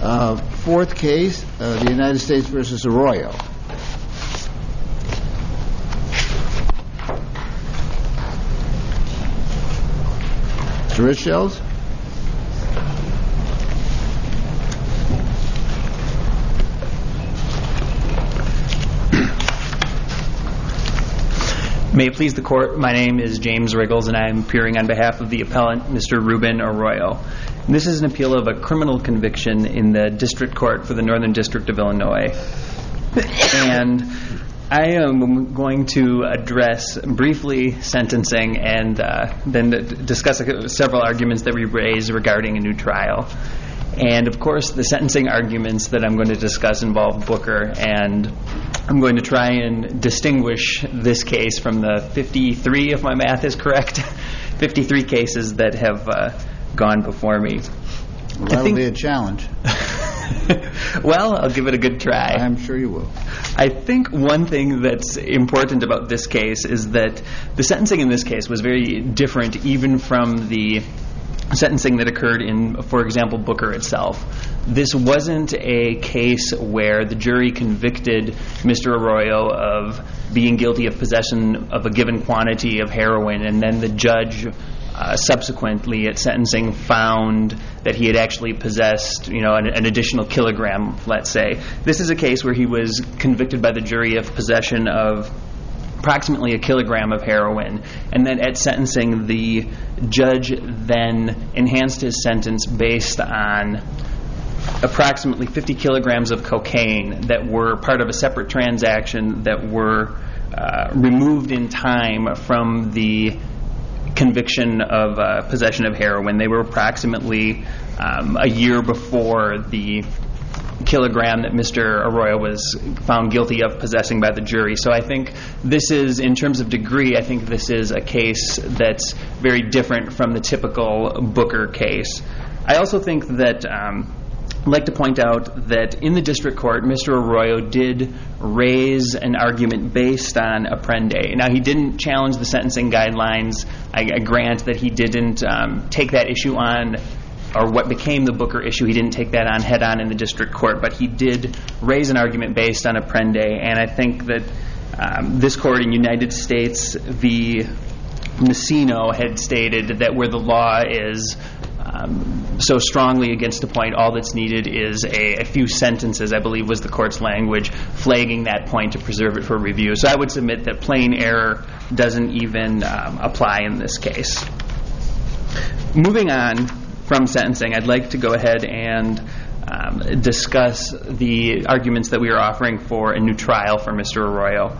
Fourth case, the United States versus Arroyo. Mr. Richels? May it please the Court, my name is James Riggles, and I am appearing on behalf of the appellant, Mr. Ruben Arroyo. This is an appeal of a criminal conviction in the District Court for the Northern District of Illinois. And I am going to address briefly sentencing and then discuss several arguments that we raised regarding a new trial. And of course, the sentencing arguments that I'm going to discuss involve Booker, and I'm going to try and distinguish this case from the 53, if my math is correct, 53 cases that have gone before me. Well, that'll be a challenge. Well, I'll give it a good try. I'm sure you will. I think one thing that's important about this case is that the sentencing in this case was very different even from the sentencing that occurred in, for example, Booker itself. This wasn't a case where the jury convicted Mr. Arroyo of being guilty of possession of a given quantity of heroin, and then the judge subsequently at sentencing found that he had actually possessed, an additional kilogram, let's say. This is a case where he was convicted by the jury of possession of approximately a kilogram of heroin, and then at sentencing the judge then enhanced his sentence based on approximately 50 kilograms of cocaine that were part of a separate transaction that were removed in time from the conviction of possession of heroin. They were approximately a year before the kilogram that Mr. Arroyo was found guilty of possessing by the jury. So I think this is, in terms of degree, I think this is a case that's very different from the typical Booker case. I also think that I'd like to point out that in the district court, Mr. Arroyo did raise an argument based on Apprende. Now, he didn't challenge the sentencing guidelines. I grant that he didn't take that issue on, or what became the Booker issue, he didn't take that on head-on in the district court, but he did raise an argument based on Apprende, and I think that this court in United States v. Messino had stated that where the law is so strongly against a point, all that's needed is a few sentences, I believe was the court's language, flagging that point to preserve it for review. So I would submit that plain error doesn't even apply in this case. Moving on from sentencing, I'd like to go ahead and discuss the arguments that we are offering for a new trial for Mr. Arroyo.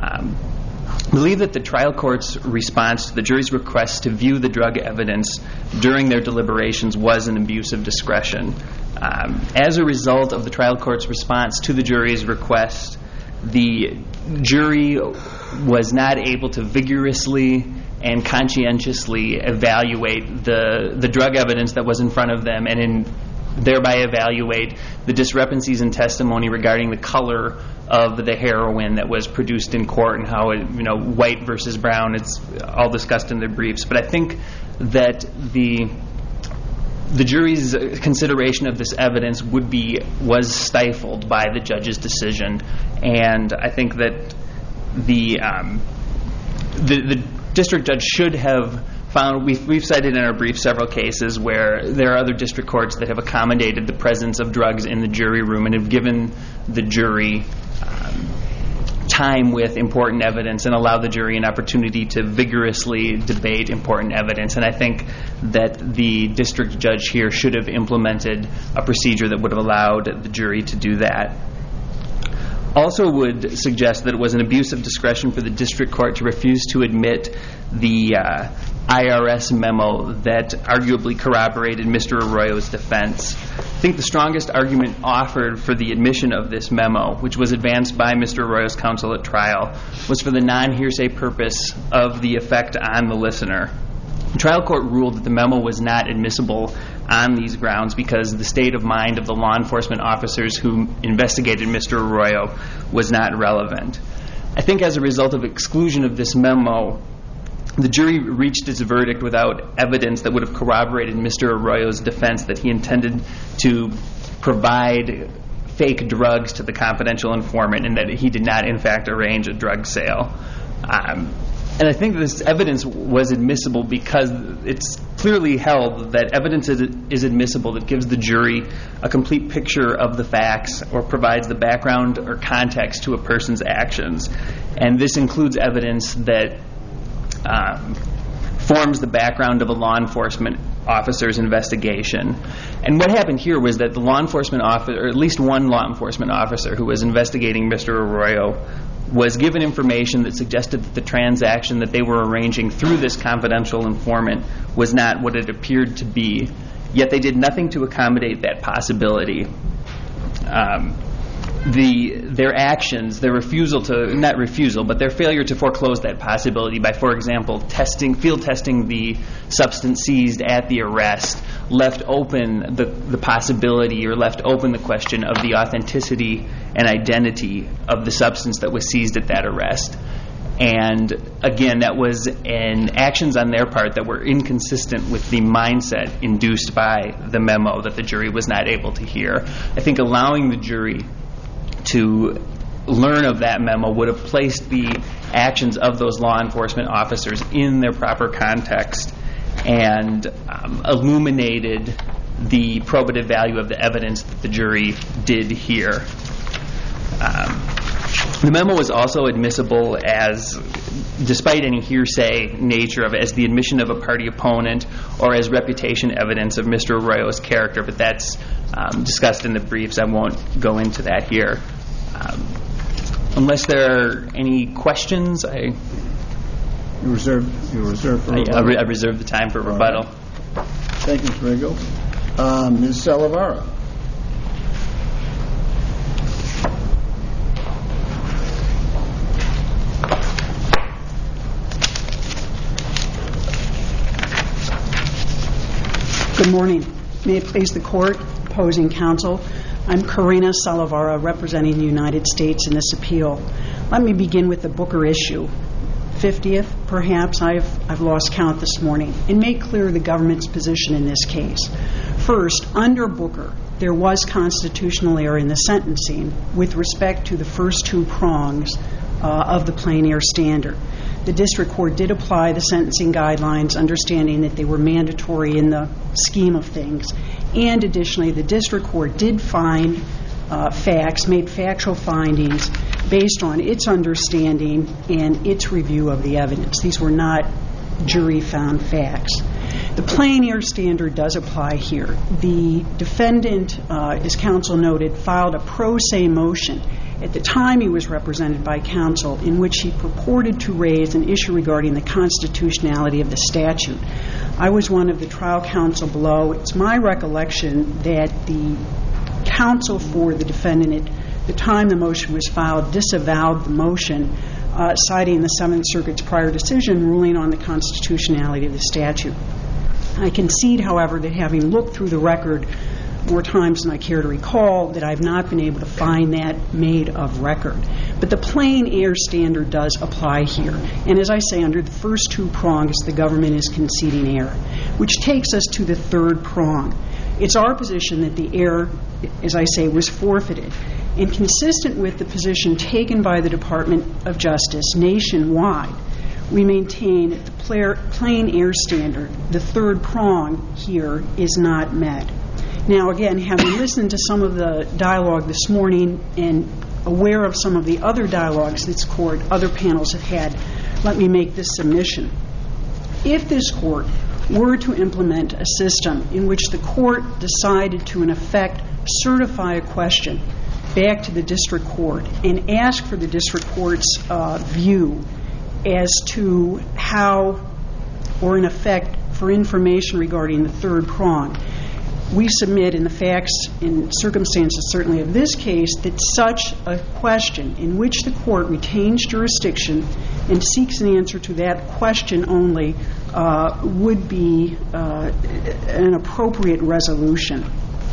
I believe that the trial court's response to the jury's request to view the drug evidence during their deliberations was an abuse of discretion. As a result of the trial court's response to the jury's request, the jury was not able to vigorously and conscientiously evaluate the drug evidence that was in front of them, and thereby evaluate the discrepancies in testimony regarding the color of the heroin that was produced in court and how it, white versus brown, it's all discussed in the briefs. But I think that the jury's consideration of this evidence was stifled by the judge's decision, and I think that the district judge should have found, we've cited in our brief several cases where there are other district courts that have accommodated the presence of drugs in the jury room and have given the jury time with important evidence and allowed the jury an opportunity to vigorously debate important evidence. And I think that the district judge here should have implemented a procedure that would have allowed the jury to do that. Also would suggest that it was an abuse of discretion for the district court to refuse to admit the IRS memo that arguably corroborated Mr. Arroyo's defense. I think the strongest argument offered for the admission of this memo, which was advanced by Mr. Arroyo's counsel at trial, was for the non-hearsay purpose of the effect on the listener. The trial court ruled that the memo was not admissible on these grounds because the state of mind of the law enforcement officers who investigated Mr. Arroyo was not relevant. I think as a result of exclusion of this memo, the jury reached its verdict without evidence that would have corroborated Mr. Arroyo's defense that he intended to provide fake drugs to the confidential informant and that he did not, in fact, arrange a drug sale. And I think this evidence was admissible because it's clearly held that evidence is admissible that gives the jury a complete picture of the facts or provides the background or context to a person's actions. And this includes evidence that forms the background of a law enforcement officer's investigation. And what happened here was that the law enforcement officer, or at least one law enforcement officer who was investigating Mr. Arroyo, was given information that suggested that the transaction that they were arranging through this confidential informant was not what it appeared to be. Yet they did nothing to accommodate that possibility. Their actions, their refusal to, not refusal, but their failure to foreclose that possibility by, for example, field testing the substance seized at the arrest, left open the possibility or left open the question of the authenticity and identity of the substance that was seized at that arrest. And again, that was actions on their part that were inconsistent with the mindset induced by the memo that the jury was not able to hear. I think allowing the jury to learn of that memo would have placed the actions of those law enforcement officers in their proper context and illuminated the probative value of the evidence that the jury did hear. The memo was also admissible as, despite any hearsay nature of it, as the admission of a party opponent or as reputation evidence of Mr. Arroyo's character, but that's discussed in the briefs. I won't go into that here. Unless there are any questions, You reserve for rebuttal? I reserve the time for rebuttal. Right. Thank you, Mr. Rigo. Ms. Salavara. Good morning. May it please the Court, opposing counsel. I'm Karina Salavara, representing the United States in this appeal. Let me begin with the Booker issue. 50th, perhaps, I've lost count this morning, and make clear the government's position in this case. First, under Booker, there was constitutional error in the sentencing with respect to the first two prongs of the plain error standard. The district court did apply the sentencing guidelines, understanding that they were mandatory in the scheme of things. And additionally, the district court did find made factual findings based on its understanding and its review of the evidence. These were not jury-found facts. The plain error standard does apply here. The defendant, as counsel noted, filed a pro se motion. At the time, he was represented by counsel in which he purported to raise an issue regarding the constitutionality of the statute. I was one of the trial counsel below. It's my recollection that the counsel for the defendant at the time the motion was filed disavowed the motion, citing the Seventh Circuit's prior decision ruling on the constitutionality of the statute. I concede, however, that having looked through the record more times than I care to recall, that I've not been able to find that made of record. But the plain error standard does apply here. And as I say, under the first two prongs, the government is conceding error, which takes us to the third prong. It's our position that the error, as I say, was forfeited. And consistent with the position taken by the Department of Justice nationwide, we maintain that the plain error standard, the third prong here, is not met. Now, again, having listened to some of the dialogue this morning and aware of some of the other dialogues this Court, other panels have had, let me make this submission. If this Court were to implement a system in which the Court decided to, in effect, certify a question back to the district court and ask for the district court's view as to how, or in effect, for information regarding the third prong, we submit in the facts and circumstances certainly of this case that such a question in which the court retains jurisdiction and seeks an answer to that question only would be an appropriate resolution.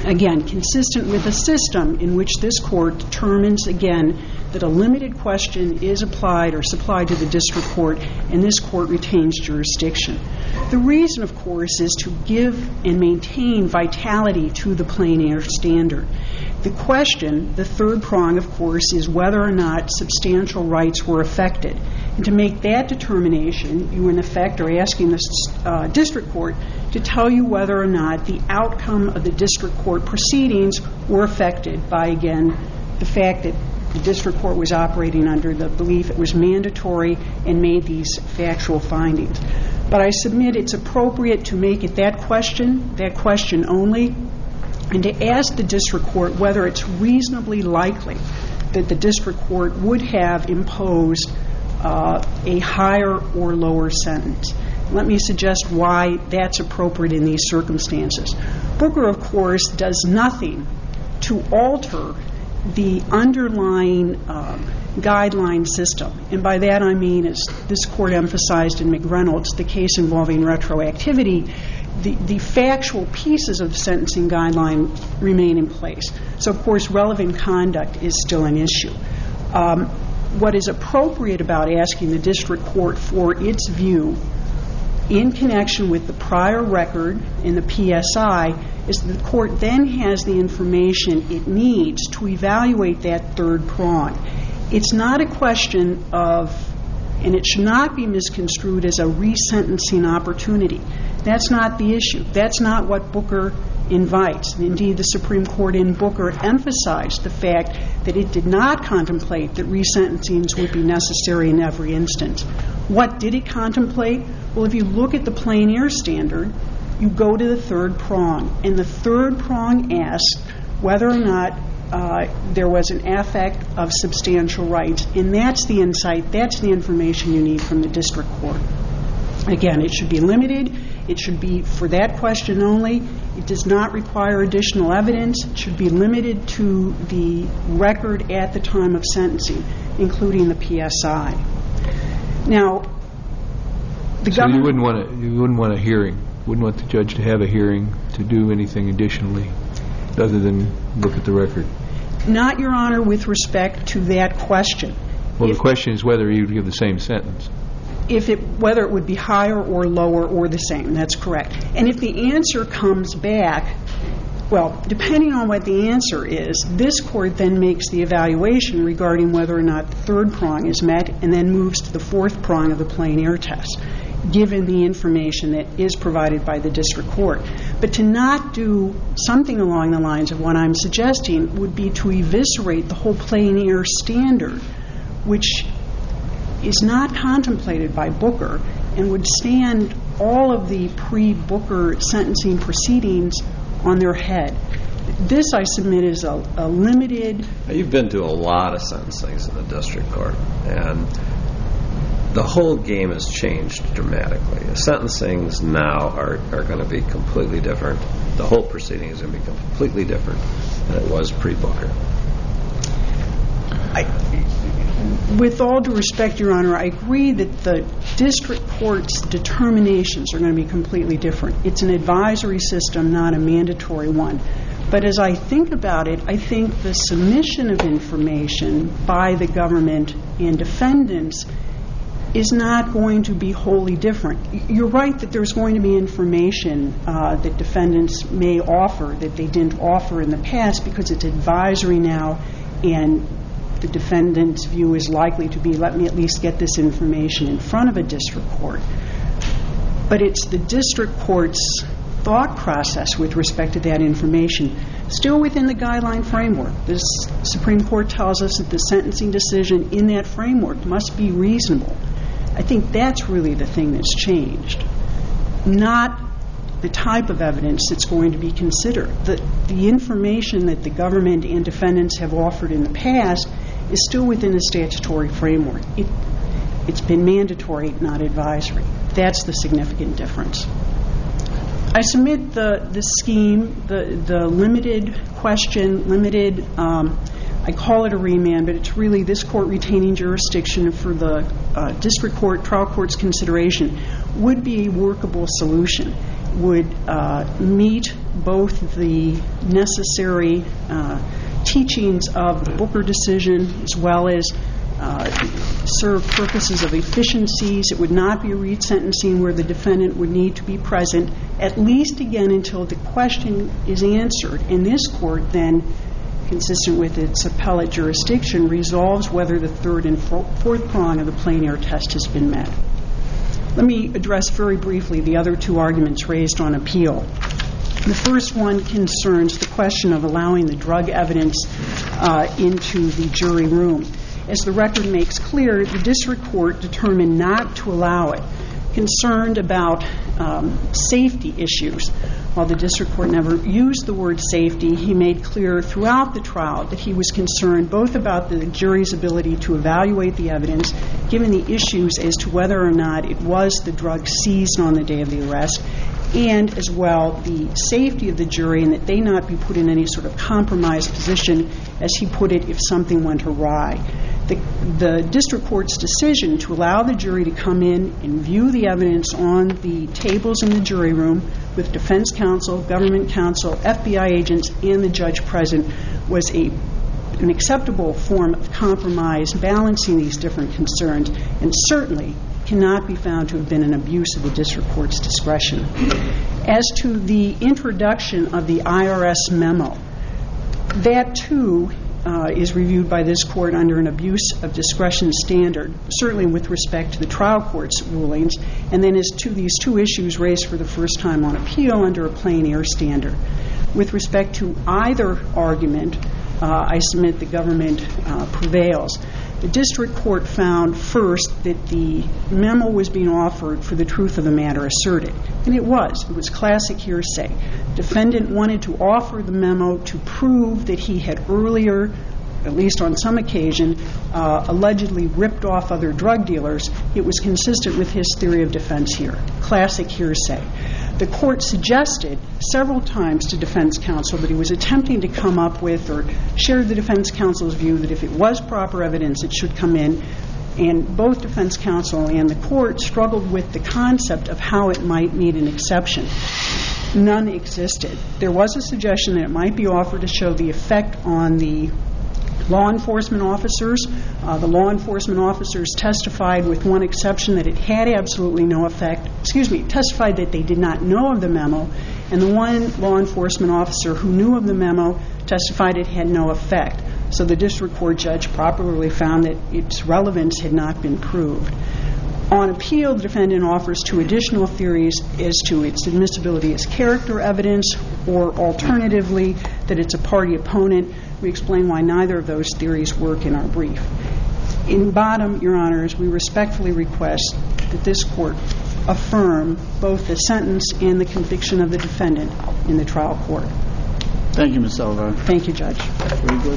Again, consistent with a system in which this court determines, again, that a limited question is applied or supplied to the district court, and this court retains jurisdiction. The reason, of course, is to give and maintain vitality to the plain error standard. The question, the third prong, of course, is whether or not substantial rights were affected. And to make that determination, you, in effect, are asking the district court to tell you whether or not the outcome of the district court proceedings were affected by, again, the fact that the district court was operating under the belief it was mandatory and made these factual findings. But I submit it's appropriate to make it that question only, and to ask the district court whether it's reasonably likely that the district court would have imposed a higher or lower sentence. Let me suggest why that's appropriate in these circumstances. Booker, of course, does nothing to alter the underlying guideline system. And by that I mean, as this court emphasized in McReynolds, the case involving retroactivity, the factual pieces of the sentencing guideline remain in place. So, of course, relevant conduct is still an issue. What is appropriate about asking the district court for its view in connection with the prior record in the PSI is that the court then has the information it needs to evaluate that third prong. It's not a question of, and it should not be misconstrued as a resentencing opportunity. That's not the issue. That's not what Booker invites. Indeed, the Supreme Court in Booker emphasized the fact that it did not contemplate that resentencings would be necessary in every instance. What did it contemplate? Well, if you look at the plain error standard, you go to the third prong. And the third prong asks whether or not there was an affect of substantial rights. And that's the insight, that's the information you need from the district court. Again, it should be limited. It should be for that question only. It does not require additional evidence. It should be limited to the record at the time of sentencing, including the PSI. Now, the government... So you wouldn't want a hearing, wouldn't want the judge to have a hearing to do anything additionally other than look at the record? Not, Your Honor, with respect to that question. Well, the question is whether you would give the same sentence. Whether it would be higher or lower or the same, that's correct. And if the answer comes back, well, depending on what the answer is, this court then makes the evaluation regarding whether or not the third prong is met and then moves to the fourth prong of the plain error test, given the information that is provided by the district court. But to not do something along the lines of what I'm suggesting would be to eviscerate the whole plain error standard, which is not contemplated by Booker and would stand all of the pre-Booker sentencing proceedings on their head. This, I submit, is a limited... You've been to a lot of sentencings in the district court, and the whole game has changed dramatically. The sentencings now are going to be completely different. The whole proceeding is going to be completely different than it was pre-Booker. With all due respect, Your Honor, I agree that the district court's determinations are going to be completely different. It's an advisory system, not a mandatory one. But as I think about it, I think the submission of information by the government and defendants is not going to be wholly different. You're right that there's going to be information that defendants may offer that they didn't offer in the past because it's advisory now, and the defendant's view is likely to be, let me at least get this information in front of a district court. But it's the district court's thought process with respect to that information, still within the guideline framework. The Supreme Court tells us that the sentencing decision in that framework must be reasonable. I think that's really the thing that's changed, not the type of evidence that's going to be considered. The information that the government and defendants have offered in the past is still within the statutory framework. It's been mandatory, not advisory. That's the significant difference. I submit the scheme, the limited question, I call it a remand, but it's really this court retaining jurisdiction for the district court, trial court's consideration would be a workable solution. would meet both the necessary teachings of the Booker decision as well as serve purposes of efficiencies. It would not be a resentencing where the defendant would need to be present, at least again until the question is answered. And this court then, consistent with its appellate jurisdiction, resolves whether the third and fourth prong of the plain error test has been met. Let me address very briefly the other two arguments raised on appeal. The first one concerns the question of allowing the drug evidence into the jury room. As the record makes clear, the district court determined not to allow it, concerned about safety issues. While the district court never used the word safety, he made clear throughout the trial that he was concerned both about the jury's ability to evaluate the evidence, given the issues as to whether or not it was the drug seized on the day of the arrest, and as well the safety of the jury and that they not be put in any sort of compromised position, as he put it, if something went awry. The district court's decision to allow the jury to come in and view the evidence on the tables in the jury room with defense counsel, government counsel, FBI agents, and the judge present was an acceptable form of compromise, balancing these different concerns, and certainly cannot be found to have been an abuse of the district court's discretion. As to the introduction of the IRS memo, that too is reviewed by this court under an abuse of discretion standard, certainly with respect to the trial court's rulings, and then as to these two issues raised for the first time on appeal under a plain error standard. With respect to either argument, I submit the government prevails. The district court found first that the memo was being offered for the truth of the matter asserted, and it was. It was classic hearsay. Defendant wanted to offer the memo to prove that he had earlier, at least on some occasion, allegedly ripped off other drug dealers. It was consistent with his theory of defense here. Classic hearsay. The court suggested several times to defense counsel that he was attempting to come up with or shared the defense counsel's view that if it was proper evidence, it should come in. And both defense counsel and the court struggled with the concept of how it might meet an exception. None existed. There was a suggestion that it might be offered to show the effect on the law enforcement officers. The law enforcement officers testified, with one exception, that it had absolutely no effect. Testified that they did not know of the memo, and the one law enforcement officer who knew of the memo testified it had no effect. So the district court judge properly found that its relevance had not been proved. On appeal, the defendant offers two additional theories as to its admissibility as character evidence, or alternatively, that it's a party opponent. We explain why neither of those theories work in our brief. In bottom, Your Honors, we respectfully request that this court affirm both the sentence and the conviction of the defendant in the trial court. Thank you, Ms. Salazar. Thank you, Judge. Very good.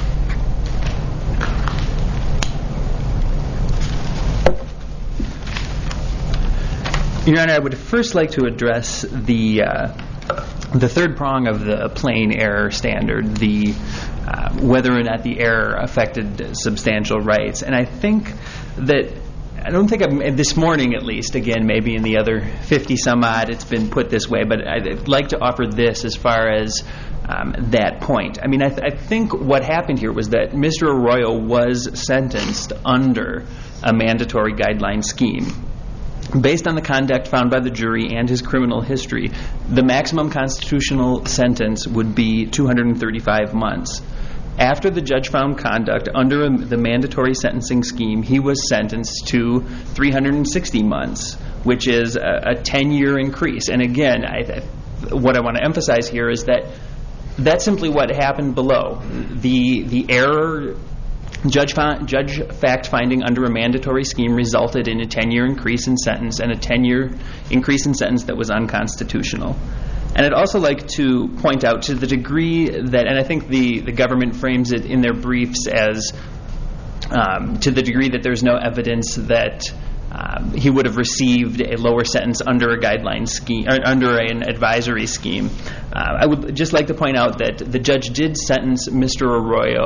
Your Honor, I would first like to address the third prong of the plain error standard, the whether or not the error affected substantial rights. And I think that, I don't think this morning at least, again, maybe in the other 50 some odd it's been put this way, but I'd like to offer this as far as that point. I mean, I think what happened here was that Mr. Arroyo was sentenced under a mandatory guideline scheme. Based on the conduct found by the jury and his criminal history, the maximum constitutional sentence would be 235 months. After the judge found conduct under the mandatory sentencing scheme, he was sentenced to 360 months, which is a 10-year increase. And again, what I want to emphasize here is that that's simply what happened below. The error, judge fact-finding under a mandatory scheme resulted in a 10-year increase in sentence, and a 10-year increase in sentence that was unconstitutional. And I'd also like to point out, to the degree that, and I think the government frames it in their briefs as to the degree that there's no evidence that he would have received a lower sentence under a guideline scheme, or under an advisory scheme. I would just like to point out that the judge did sentence Mr. Arroyo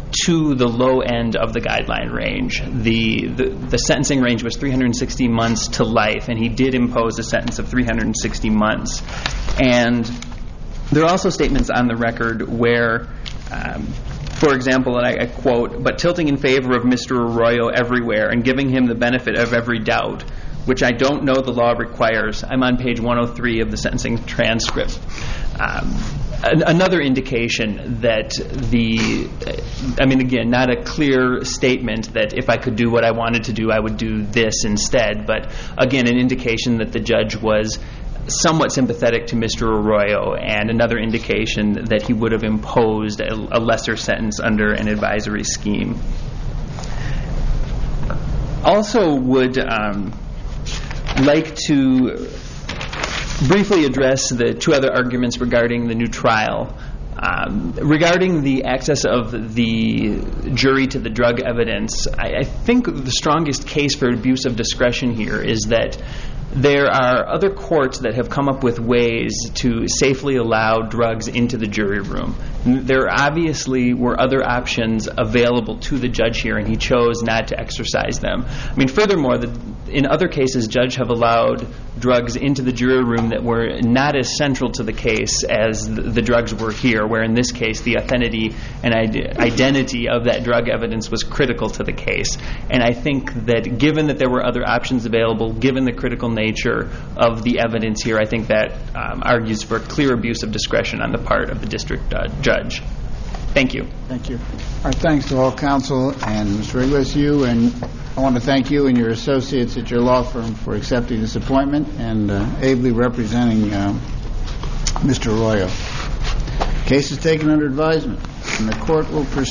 to the low end of the guideline range. The sentencing range was 360 months to life, and he did impose a sentence of 360 months. And there are also statements on the record where, for example, and I quote, "but tilting in favor of Mr. Arroyo everywhere and giving him the benefit of every doubt, which I don't know the law requires." I'm on page 103 of the sentencing transcript. Another indication that again, not a clear statement that if I could do what I wanted to do, I would do this instead, but again, an indication that the judge was somewhat sympathetic to Mr. Arroyo, and another indication that he would have imposed a lesser sentence under an advisory scheme. Also would like to briefly address the two other arguments regarding the new trial. Regarding the access of the jury to the drug evidence, I think the strongest case for abuse of discretion here is that there are other courts that have come up with ways to safely allow drugs into the jury room. There obviously were other options available to the judge here, and he chose not to exercise them. Furthermore, in other cases, judges have allowed drugs into the jury room that were not as central to the case as the drugs were here, where in this case the authenticity and identity of that drug evidence was critical to the case. And I think that given that there were other options available, given the critical nature of the evidence here, I think that argues for clear abuse of discretion on the part of the district judge. Thank you. Thank you. Our thanks to all counsel, and Mr. Inglis, you, and I want to thank you and your associates at your law firm for accepting this appointment and ably representing Mr. Arroyo. Case is taken under advisement, and the court will proceed.